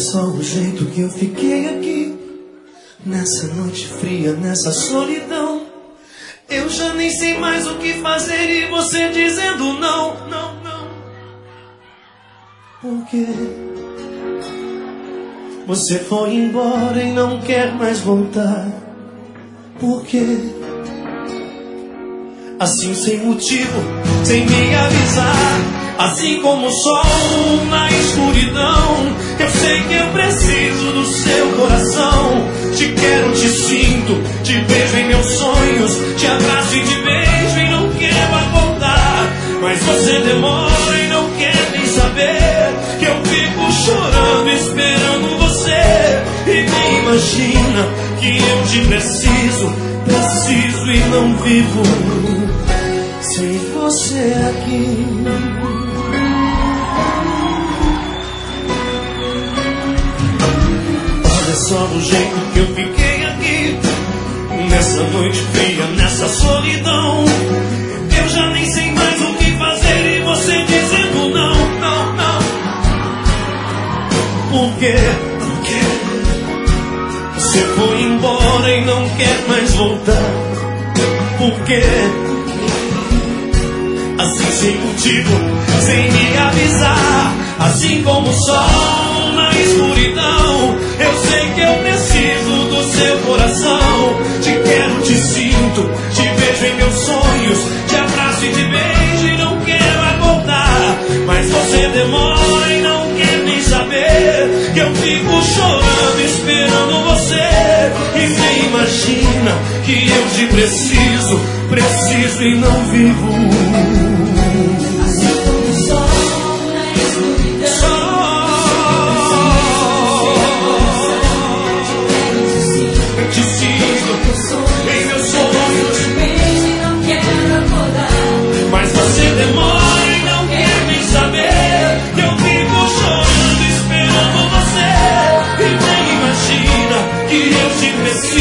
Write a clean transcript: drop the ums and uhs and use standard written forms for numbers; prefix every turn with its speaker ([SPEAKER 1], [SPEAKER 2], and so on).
[SPEAKER 1] só o jeito que eu fiquei aqui, nessa noite fria, nessa solidão. Eu já nem sei mais o que fazer e você dizendo não, não, não. Por quê? Você foi embora e não quer mais voltar. Por quê? Assim sem motivo, sem me avisar, assim como o sol na escuridão. Eu sei que eu preciso do seu coração. Te quero, te sinto, te vejo em meus sonhos, te abraço e te beijo e não quero acordar. Mas você demora e não quer nem saber que eu fico chorando esperando você. E nem imagina que eu te preciso, preciso e não vivo sem você aqui. Olha só o jeito que eu fiquei aqui, nessa noite fria, nessa solidão. Eu já nem sei mais o que fazer e você dizendo não, não, não. Por quê? Por quê? Você foi embora e não quer mais voltar. Por quê? Assim sem motivo, sem me avisar, assim como o sol na escuridão. Eu sei que eu preciso do seu coração. Te quero, te sinto, te vejo em meus sonhos, te abraço e te beijo e não quero acordar. Mas você demora e não quer nem saber que eu fico chorando esperando você. E nem imagina que eu te preciso, preciso e não vivo. Que eu te preciso.